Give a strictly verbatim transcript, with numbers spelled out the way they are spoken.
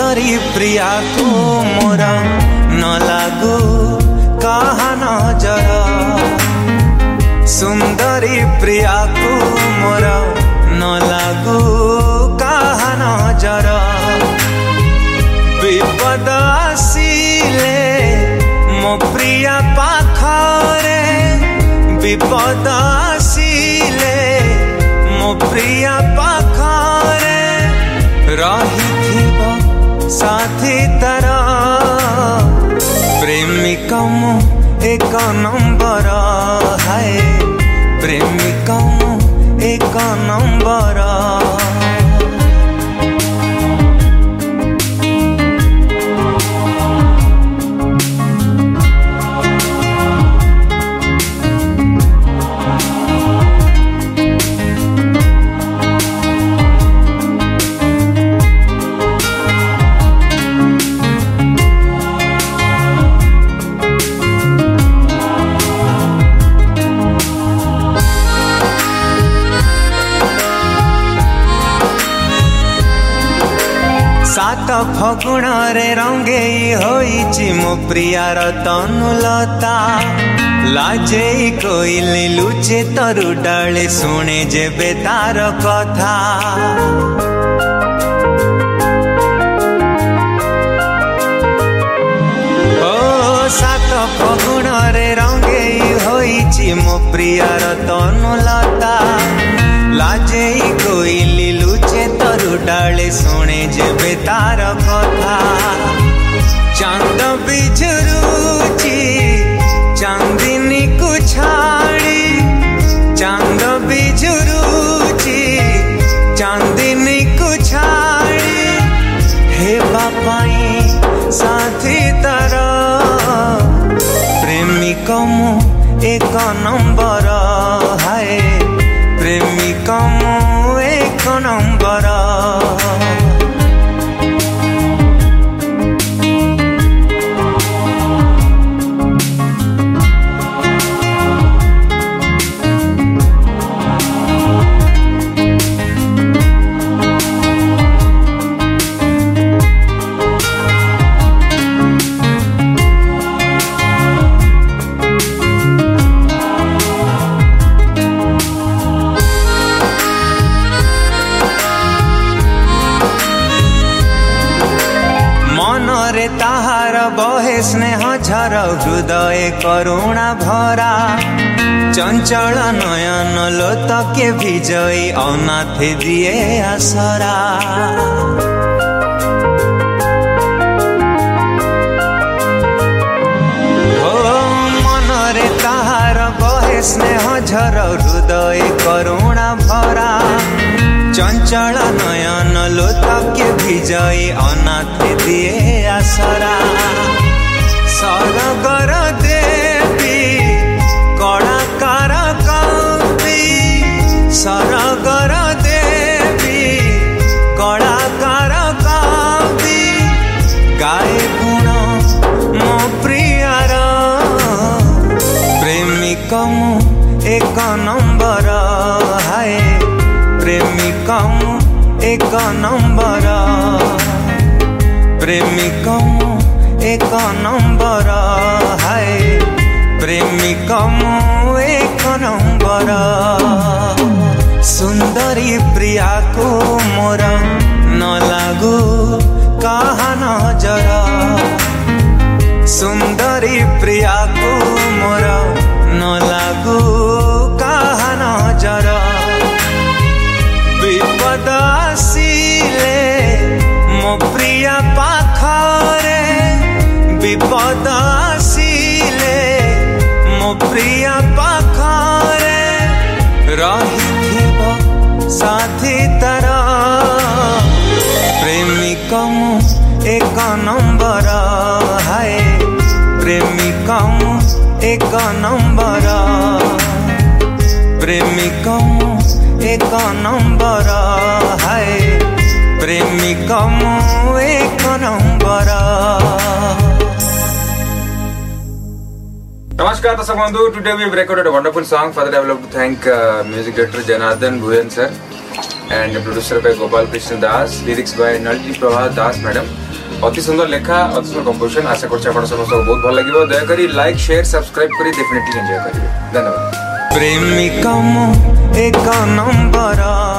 सुंदरी प्रिया को मोर न लागू कहा नजर सुंदरी प्रिया को मोर न लागू कहा नजर विपद आसिले मो प्रिया पाखरे विपद आसिले मो प्रिया पाखरे रही साथी तारा प्रेमिका मु एक नंबर है प्रेमिका मु एक नंबर सात फगुण रे रंगेई होईची मो प्रियार तनुलता लाजे कोइली लुचे तरु डाले सुने जेबे तार कथा ओ सात फगुण रे रंगेई होईची मो प्रियार तनुलता लाजे कोइली लुचे तरु डाले सुने जेबे तार कथा चांद बिझुरुची चांदिनी को छाड़ी चांद बिझुरुची चांदिनी को छाड़ी हे बापाई साथी तारा प्रेमिका मु एक नंबर है प्रेमिका मु एक नंबर ताहार बहे स्नेह झर हृदय करुणा भरा चंचल नयन लोतके विजयी अनाथे दिए आसरा हो मनरे ताहार बहे स्नेह झर हृदय करुणा भरा चंचल नयन लोतके विजयी अनाथ दिए आसरा सरगर देवी कलाकार कवि सरगर देवी कलाकार कवि गाए गुण मो प्रियार प्रेमिका मु एक नंबर है प्रेमिका मु एक नंबर प्रेमिका मु एक नंबर है प्रेमिका मु एक नंबर सुंदरी प्रिया को मोर न लागू कहा नजर सुंदरी प्रिया को मोर न लागू कहा नजर विपद आसिले मो प्रिया पाखरे विपद आसिले मो प्रिया पाखरे रही साथी तारा प्रेमिका मु एक नंबर है प्रेमिका मु एक नंबर प्रेमिका मु एक नंबर है प्रेमिका मु एक number. Namaskar Dashak Bandhu. Today we have recorded a wonderful song. For that I would like to thank uh, music director Janardhan Bhuyan sir and producer by Gopal Krishna Das, lyrics by Nalini Prabha Das madam. अति सुंदर लेखा अति सुंदर composition आशा करछि आपण समस्त बहुत भल लागिबो दया करी लाइक शेयर सब्सक्राइब करी डेफिनेटली एंजॉय करिवे धन्यवाद प्रेमिका मु एक नंबर